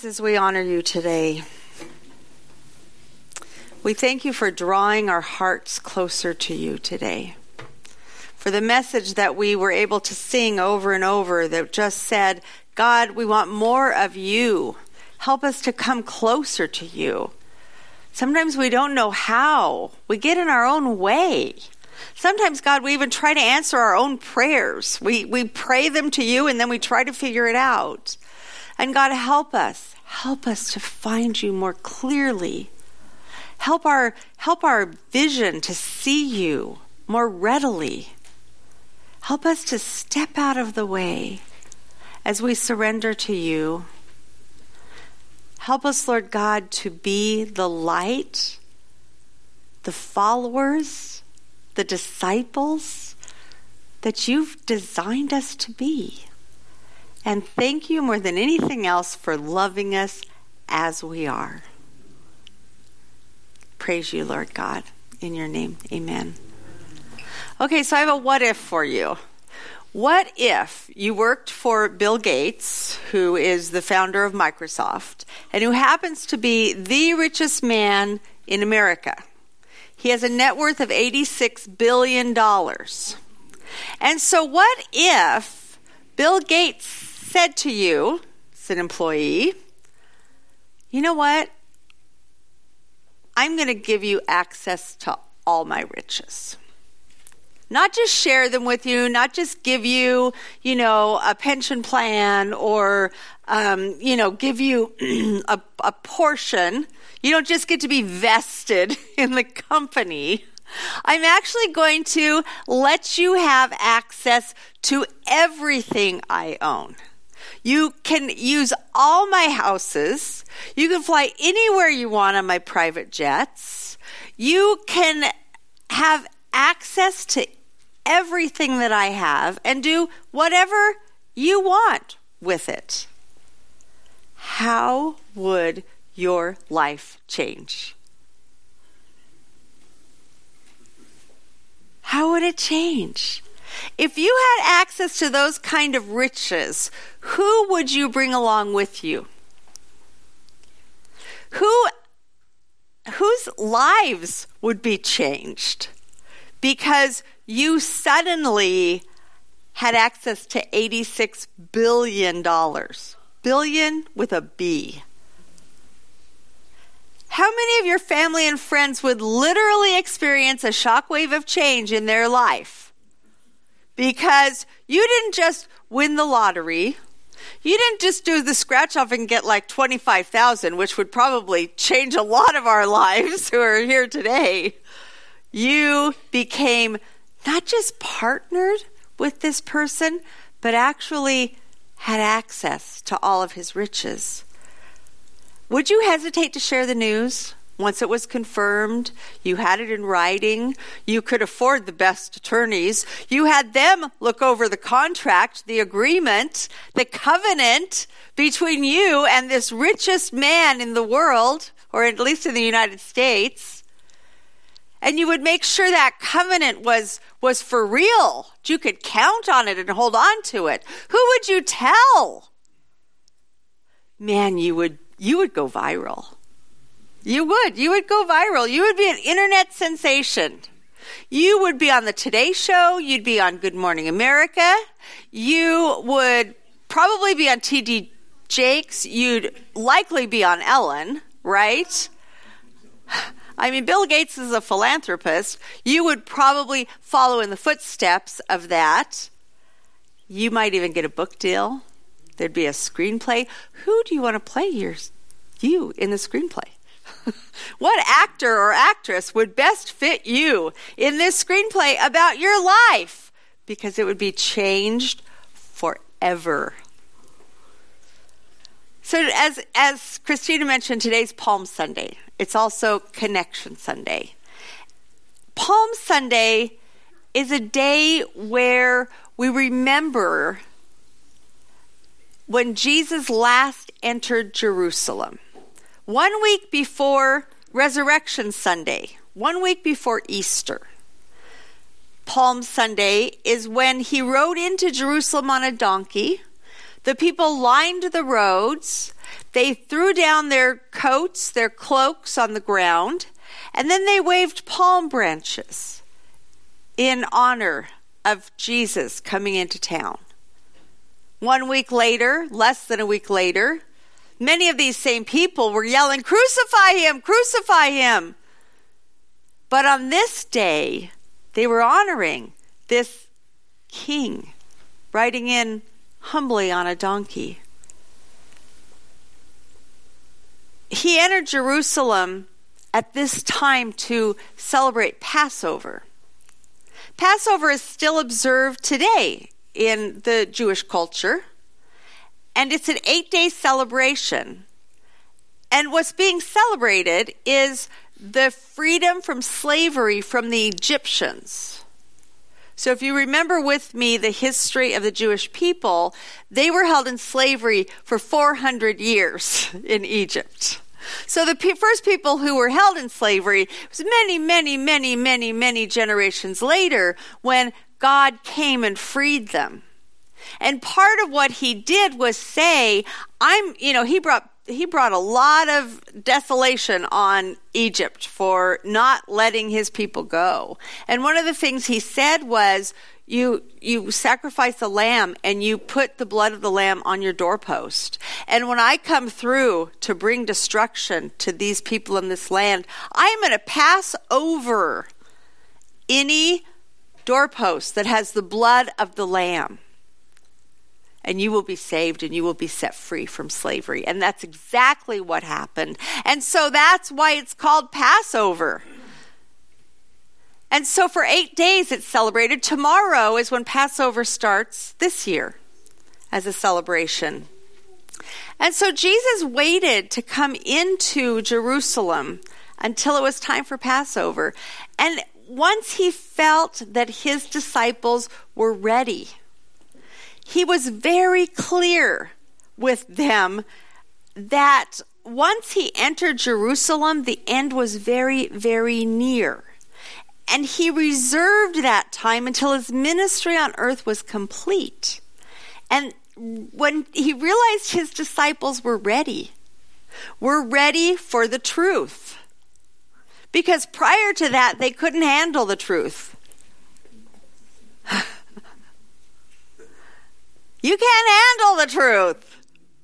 As we honor you today, we thank you for drawing our hearts closer to you today. For the message that we were able to sing over and over that just said, God, we want more of you. Help us to come closer to you. Sometimes we don't know how. We get in our own way. Sometimes, God, we even try to answer our own prayers. We pray them to you and then we try to figure it out. And God, help us. Help us to find you more clearly. Help our vision to see you more readily. Help us to step out of the way as we surrender to you. Help us, Lord God, to be the light, the followers, the disciples that you've designed us to be. And thank you more than anything else for loving us as we are. Praise you, Lord God. In your name, amen. Okay, so I have a what if for you. What if you worked for Bill Gates, who is the founder of Microsoft, and who happens to be the richest man in America? He has a net worth of $86 billion. And so what if Bill Gates said to you, as an employee, you know what? I'm going to give you access to all my riches. Not just share them with you, not just give you, a pension plan or, give you a portion. You don't just get to be vested in the company. I'm actually going to let you have access to everything I own. You can use all my houses. You can fly anywhere you want on my private jets. You can have access to everything that I have and do whatever you want with it. How would your life change? How would it change? If you had access to those kind of riches, who would you bring along with you? Whose lives would be changed because you suddenly had access to $86 billion. Billion with a B. How many of your family and friends would literally experience a shockwave of change in their life? Because you didn't just win the lottery. You didn't just do the scratch off and get like 25,000, which would probably change a lot of our lives who are here today. You became not just partnered with this person, but actually had access to all of his riches. Would you hesitate to share the news? Once it was confirmed, you had it in writing, you could afford the best attorneys, you had them look over the contract, the agreement, the covenant between you and this richest man in the world, or at least in the United States, and you would make sure that covenant was for real. You could count on it and hold on to it. Who would you tell? Man, you would go viral. You would go viral. You would be an internet sensation. You would be on the Today Show. You'd be on Good Morning America. You would probably be on T.D. Jakes. You'd likely be on Ellen, right? I mean, Bill Gates is a philanthropist. You would probably follow in the footsteps of that. You might even get a book deal. There'd be a screenplay. Who do you want to play you in the screenplay? What actor or actress would best fit you in this screenplay about your life? Because it would be changed forever. So as Christina mentioned, today's Palm Sunday. It's also Connection Sunday. Palm Sunday is a day where we remember when Jesus last entered Jerusalem. 1 week before Resurrection Sunday, 1 week before Easter. Palm Sunday is when he rode into Jerusalem on a donkey. The people lined the roads, They threw down their coats, their cloaks on the ground, and then they waved palm branches in honor of Jesus coming into town. 1 week later, less than a week later, many of these same people were yelling, "Crucify him, crucify him." But on this day, they were honoring this king, riding in humbly on a donkey. He entered Jerusalem at this time to celebrate Passover. Passover is still observed today in the Jewish culture, and it's an 8-day celebration. And what's being celebrated is the freedom from slavery from the Egyptians. So if you remember with me the history of the Jewish people, they were held in slavery for 400 years in Egypt. So the first people who were held in slavery was many generations later when God came and freed them. And part of what he did was say, he brought a lot of desolation on Egypt for not letting his people go. And one of the things he said was, you sacrifice a lamb and you put the blood of the lamb on your doorpost. And when I come through to bring destruction to these people in this land, I am going to pass over any doorpost that has the blood of the lamb. And you will be saved and you will be set free from slavery. And that's exactly what happened. And so that's why it's called Passover. And so for 8 days it's celebrated. Tomorrow is when Passover starts this year as a celebration. And so Jesus waited to come into Jerusalem until it was time for Passover. And once he felt that his disciples were ready, he was very clear with them that once he entered Jerusalem, the end was very, very near. And he reserved that time until his ministry on earth was complete. And when he realized his disciples were ready for the truth. Because prior to that, they couldn't handle the truth. You can't handle the truth.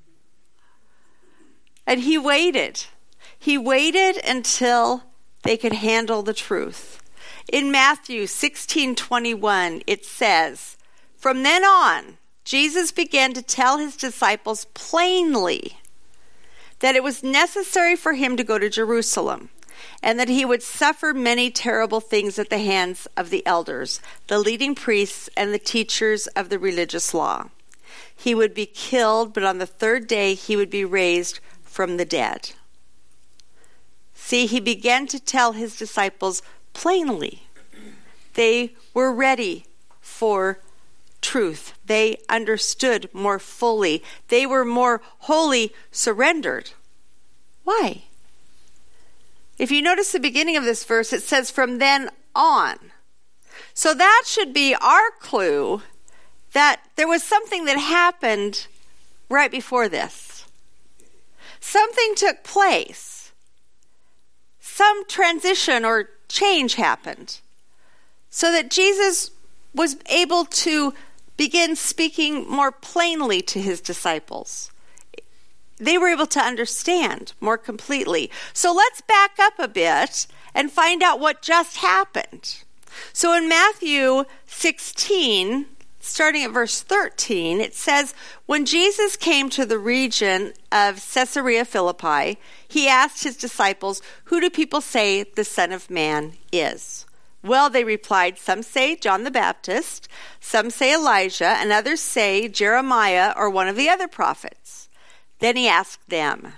And he waited. He waited until they could handle the truth. In Matthew 16:21, it says, "From then on, Jesus began to tell his disciples plainly that it was necessary for him to go to Jerusalem, and that he would suffer many terrible things at the hands of the elders, the leading priests, and the teachers of the religious law. He would be killed, but on the third day he would be raised from the dead." See, he began to tell his disciples plainly. They were ready for truth. They understood more fully. They were more wholly surrendered. Why? If you notice the beginning of this verse, it says, "From then on." So that should be our clue that there was something that happened right before this. Something took place. Some transition or change happened so that Jesus was able to begin speaking more plainly to his disciples. They were able to understand more completely. So let's back up a bit and find out what just happened. So in Matthew 16, starting at verse 13, it says, "When Jesus came to the region of Caesarea Philippi, he asked his disciples, 'Who do people say the Son of Man is?' 'Well,' they replied, 'some say John the Baptist, some say Elijah, and others say Jeremiah or one of the other prophets.' Then he asked them.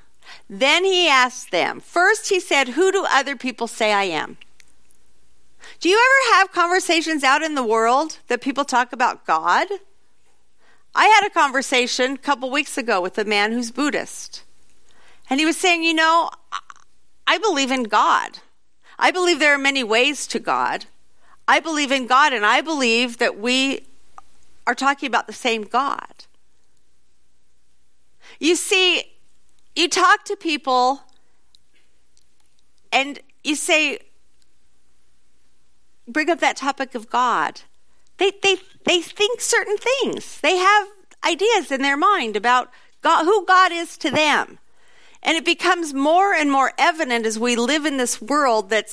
First he said, 'Who do other people say I am?'" Do you ever have conversations out in the world that people talk about God? I had a conversation a couple weeks ago with a man who's Buddhist. And he was saying, I believe in God. I believe there are many ways to God. I believe in God, and I believe that we are talking about the same God. You see, you talk to people and you say, bring up that topic of God. They think certain things. They have ideas in their mind about God, who God is to them. And it becomes more and more evident as we live in this world that's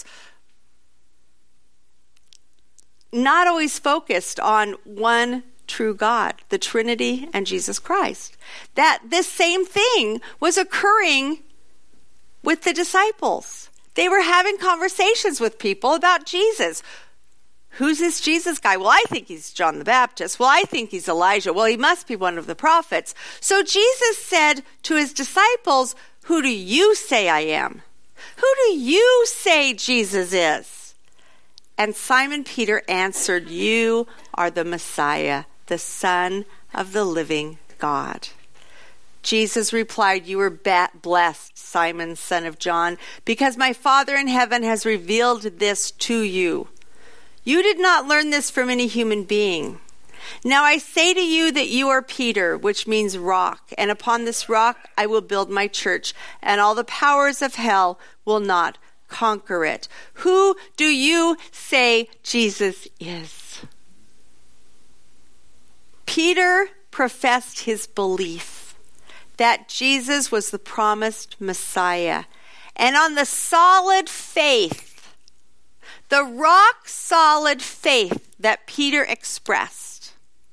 not always focused on one true God, the Trinity and Jesus Christ. That this same thing was occurring with the disciples. They were having conversations with people about Jesus. Who's this Jesus guy? Well, I think he's John the Baptist. Well, I think he's Elijah. Well, he must be one of the prophets. So Jesus said to his disciples, who do you say I am? Who do you say Jesus is? And Simon Peter answered, you are the Messiah, the Son of the living God. Jesus replied, you are blessed, Simon, son of John, because my Father in heaven has revealed this to you. You did not learn this from any human being. Now I say to you that you are Peter, which means rock, and upon this rock I will build my church, and all the powers of hell will not conquer it. Who do you say Jesus is? Peter professed his belief that Jesus was the promised Messiah, and on the solid faith, the rock-solid faith that Peter expressed,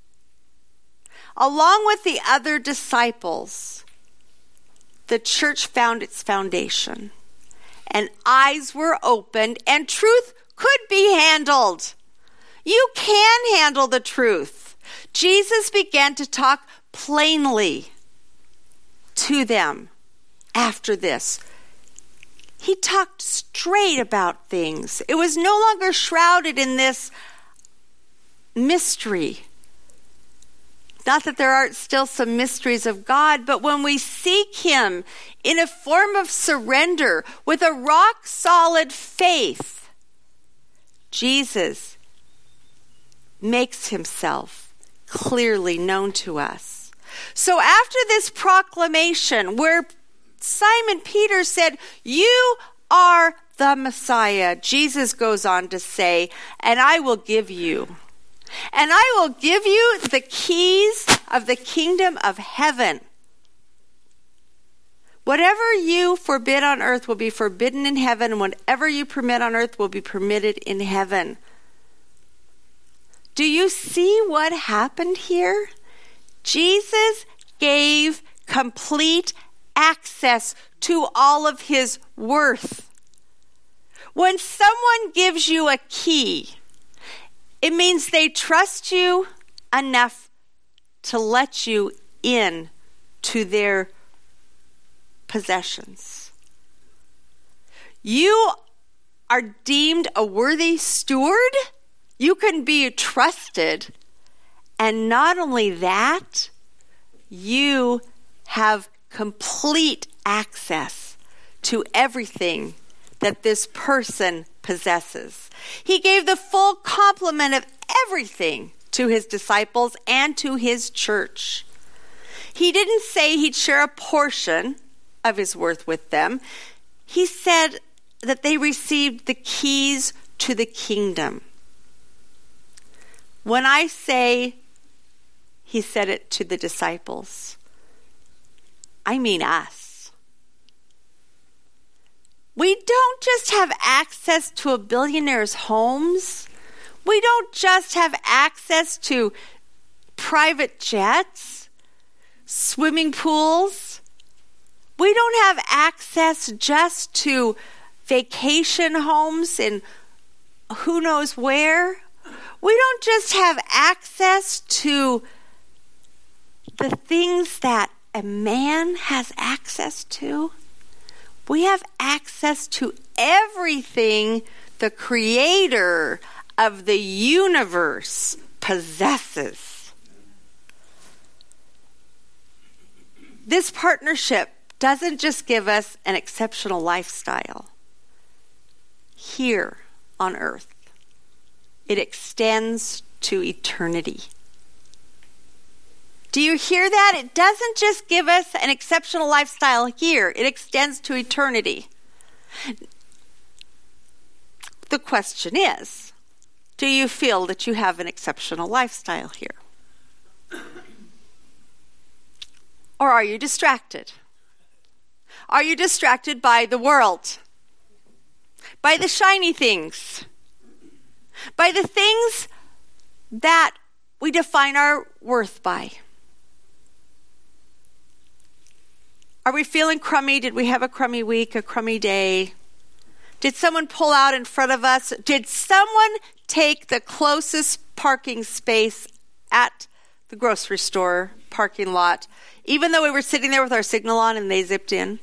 along with the other disciples, the church found its foundation, and eyes were opened, and truth could be handled. You can handle the truth. Jesus began to talk plainly to them after this. He talked straight about things. It was no longer shrouded in this mystery. Not that there aren't still some mysteries of God, but when we seek him in a form of surrender with a rock-solid faith, Jesus makes himself clearly known to us. So after this proclamation, where Simon Peter said, you are the Messiah, Jesus goes on to say, and I will give you the keys of the kingdom of heaven. Whatever you forbid on earth will be forbidden in heaven, and whatever you permit on earth will be permitted in heaven. Do you see what happened here? Jesus gave complete access to all of his worth. When someone gives you a key, it means they trust you enough to let you in to their possessions. You are deemed a worthy steward. You can be trusted. And not only that, you have complete access to everything that this person possesses. He gave the full complement of everything to his disciples and to his church. He didn't say he'd share a portion of his worth with them. He said that they received the keys to the kingdom. When I say he said it to the disciples, I mean us. We don't just have access to a billionaire's homes. We don't just have access to private jets, swimming pools. We don't have access just to vacation homes in who knows where. We don't just have access to the things that a man has access to. We have access to everything the creator of the universe possesses. This partnership doesn't just give us an exceptional lifestyle here on earth. It extends to eternity. Do you hear that? It doesn't just give us an exceptional lifestyle here. It extends to eternity. The question is, do you feel that you have an exceptional lifestyle here? Or are you distracted? Are you distracted by the world? By the shiny things? By the things that we define our worth by? Are we feeling crummy? Did we have a crummy week, a crummy day? Did someone pull out in front of us? Did someone take the closest parking space at the grocery store parking lot, even though we were sitting there with our signal on and they zipped in?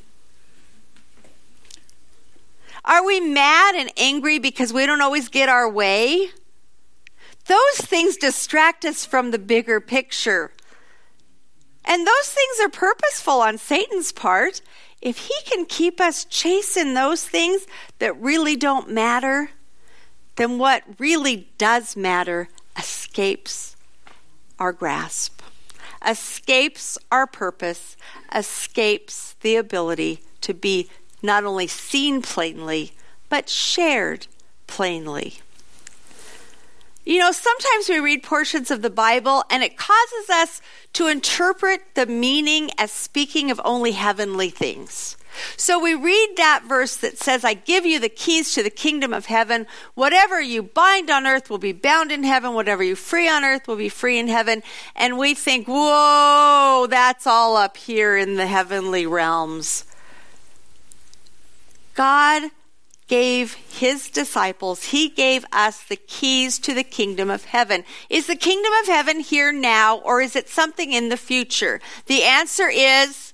Are we mad and angry because we don't always get our way? Those things distract us from the bigger picture. And those things are purposeful on Satan's part. If he can keep us chasing those things that really don't matter, then what really does matter escapes our grasp, escapes our purpose, escapes the ability to be not only seen plainly, but shared plainly. You know, sometimes we read portions of the Bible and it causes us to interpret the meaning as speaking of only heavenly things. So we read that verse that says, I give you the keys to the kingdom of heaven. Whatever you bind on earth will be bound in heaven. Whatever you free on earth will be free in heaven. And we think, whoa, that's all up here in the heavenly realms. God gave his disciples, he gave us the keys to the kingdom of heaven. Is the kingdom of heaven here now, or is it something in the future? The answer is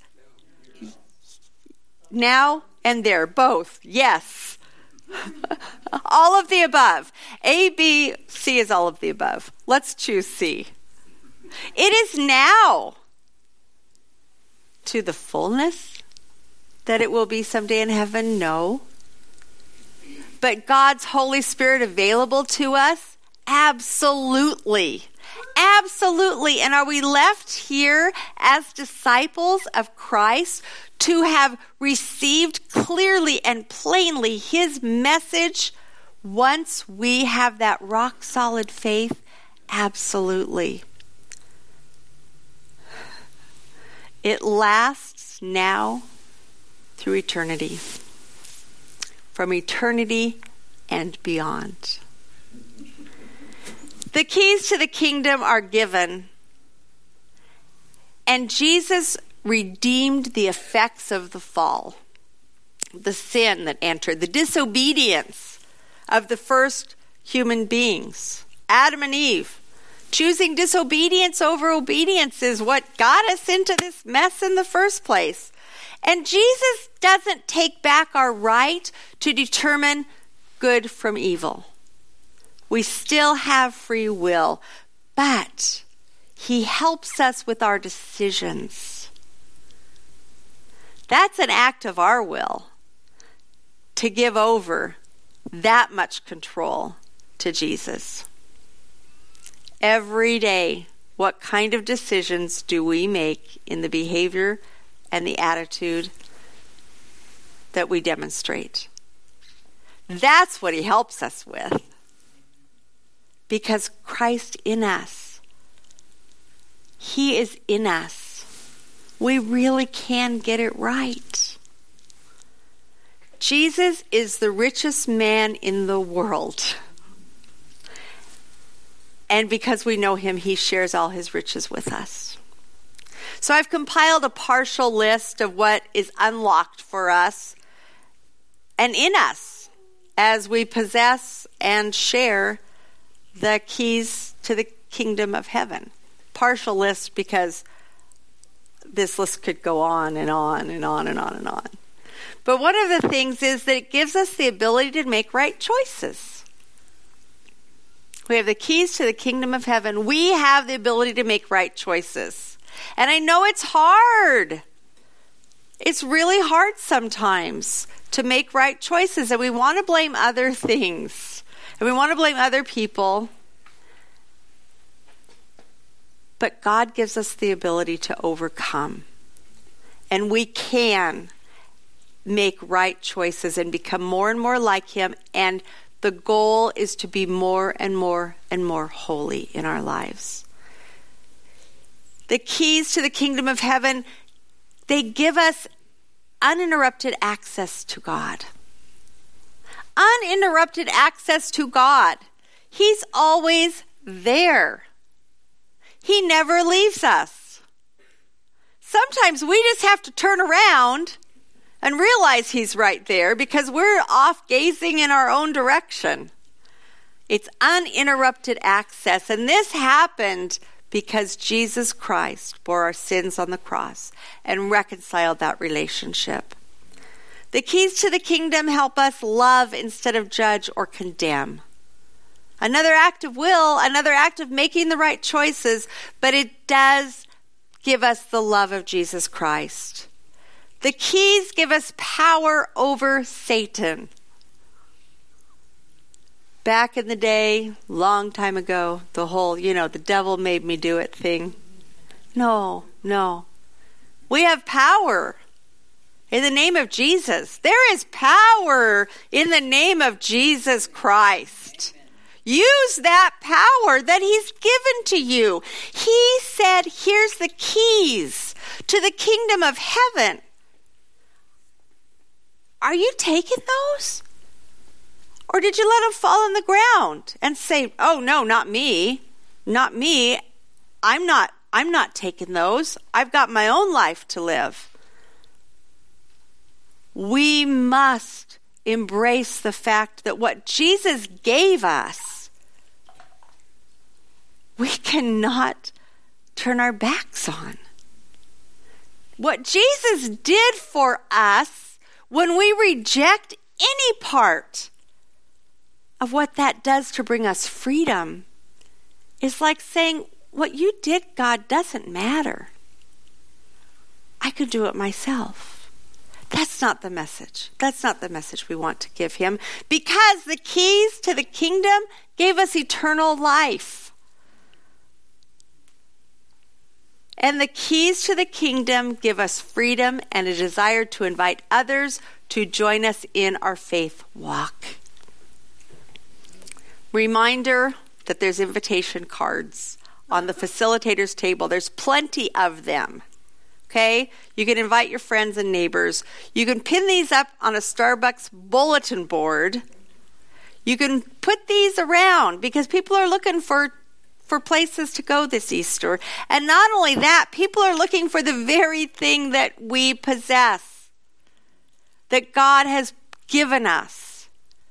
now and there, both. Yes. All of the above. A, B, C is all of the above. Let's choose C. It is now. To the fullness that it will be someday in heaven? No. But God's Holy Spirit available to us? Absolutely. Absolutely. And are we left here as disciples of Christ to have received clearly and plainly his message once we have that rock solid faith? Absolutely. It lasts now through eternity. From eternity and beyond. The keys to the kingdom are given, and Jesus redeemed the effects of the fall, the sin that entered, the disobedience of the first human beings, Adam and Eve. Choosing disobedience over obedience is what got us into this mess in the first place. And Jesus doesn't take back our right to determine good from evil. We still have free will, but he helps us with our decisions. That's an act of our will, to give over that much control to Jesus. Every day, what kind of decisions do we make in the behavior and the attitude that we demonstrate? That's what he helps us with. Because Christ in us, he is in us. We really can get it right. Jesus is the richest man in the world. And because we know him, he shares all his riches with us. So I've compiled a partial list of what is unlocked for us and in us as we possess and share the keys to the kingdom of heaven. Partial list because this list could go on and on and on and on and on. But one of the things is that it gives us the ability to make right choices. We have the keys to the kingdom of heaven. We have the ability to make right choices. And I know it's hard. It's really hard sometimes to make right choices. And we want to blame other things. And we want to blame other people. But God gives us the ability to overcome. And we can make right choices and become more and more like him. And the goal is to be more and more and more holy in our lives. The keys to the kingdom of heaven, they give us uninterrupted access to God. Uninterrupted access to God. He's always there. He never leaves us. Sometimes we just have to turn around and realize he's right there because we're off gazing in our own direction. It's uninterrupted access. And this happened because Jesus Christ bore our sins on the cross and reconciled that relationship. The keys to the kingdom help us love instead of judge or condemn. Another act of will, another act of making the right choices, but it does give us the love of Jesus Christ. The keys give us power over Satan. Back in the day, long time ago, the whole, the devil made me do it thing. No. We have power in the name of Jesus. There is power in the name of Jesus Christ. Use that power that he's given to you. He said, here's the keys to the kingdom of heaven. Are you taking those? Or did you let them fall on the ground and say, oh no, not me. Not me. I'm not taking those. I've got my own life to live. We must embrace the fact that what Jesus gave us, we cannot turn our backs on. What Jesus did for us, when we reject any part of what that does to bring us freedom, is like saying, what you did, God, doesn't matter. I could do it myself. That's not the message. That's not the message we want to give him, because the keys to the kingdom gave us eternal life. And the keys to the kingdom give us freedom and a desire to invite others to join us in our faith walk. Reminder that there's invitation cards on the facilitator's table. There's plenty of them. Okay? You can invite your friends and neighbors. You can pin these up on a Starbucks bulletin board. You can put these around because people are looking for places to go this Easter. And not only that, people are looking for the very thing that we possess, that God has given us.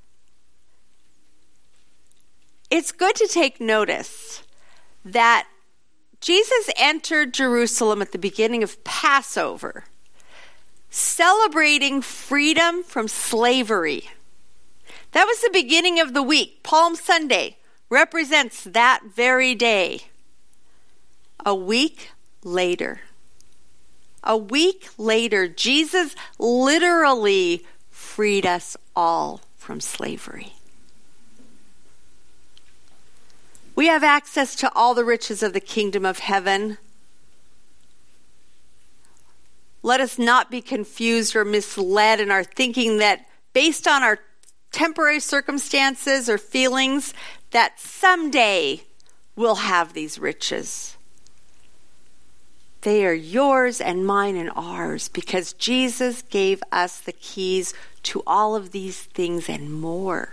It's good to take notice that Jesus entered Jerusalem at the beginning of Passover, celebrating freedom from slavery. That was the beginning of the week. Palm Sunday represents that very day. A week later, Jesus literally freed us all from slavery. We have access to all the riches of the kingdom of heaven. Let us not be confused or misled in our thinking that based on our temporary circumstances or feelings that someday we'll have these riches. They are yours and mine and ours because Jesus gave us the keys to all of these things and more.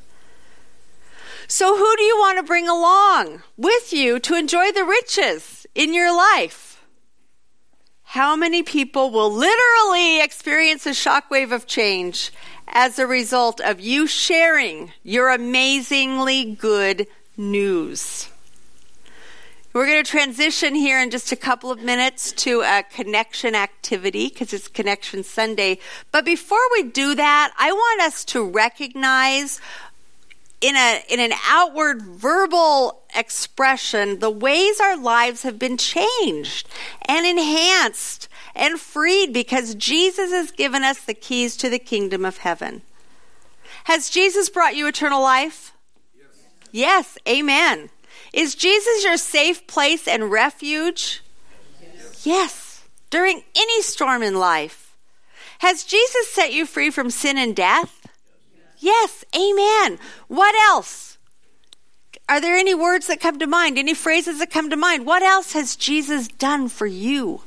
So who do you want to bring along with you to enjoy the riches in your life? How many people will literally experience a shockwave of change as a result of you sharing your amazingly good news? We're going to transition here in just a couple of minutes to a connection activity because it's Connection Sunday. But before we do that, I want us to recognize in an outward verbal expression the ways our lives have been changed and enhanced and freed because Jesus has given us the keys to the kingdom of heaven. Has Jesus brought you eternal life? Yes. Yes, amen. Is Jesus your safe place and refuge? Yes. During any storm in life. Has Jesus set you free from sin and death? Yes. Amen. What else? Are there any words that come to mind? Any phrases that come to mind? What else has Jesus done for you?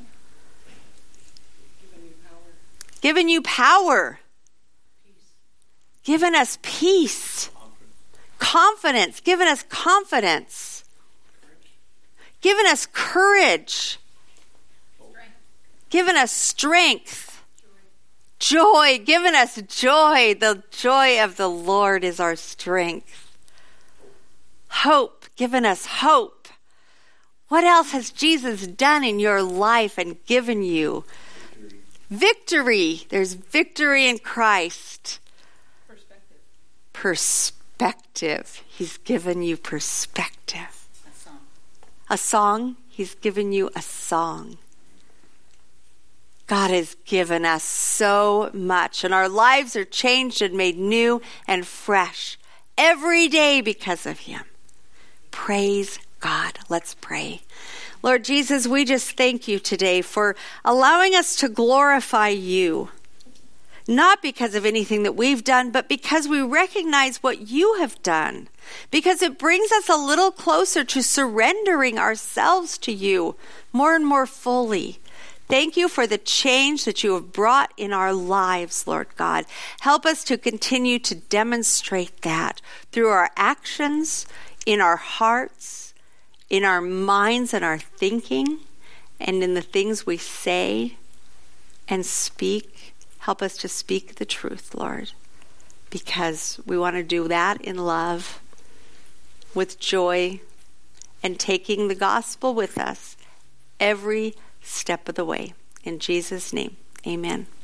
Given you power. Given us peace. Confidence. Given us confidence. Given us courage. Given us strength. Joy. Given us joy. The joy of the Lord is our strength. Hope. Given us hope. What else has Jesus done in your life and given you? Victory. There's victory in Christ. Perspective. He's given you perspective. A song. He's given you a song. God has given us so much, and our lives are changed and made new and fresh every day because of him. Praise God. Let's pray. Lord Jesus, we just thank you today for allowing us to glorify you. Not because of anything that we've done, but because we recognize what you have done. Because it brings us a little closer to surrendering ourselves to you more and more fully. Thank you for the change that you have brought in our lives, Lord God. Help us to continue to demonstrate that through our actions, in our hearts, in our minds and our thinking, and in the things we say and speak. Help us to speak the truth, Lord, because we want to do that in love, with joy, and taking the gospel with us every step of the way. In Jesus' name, amen.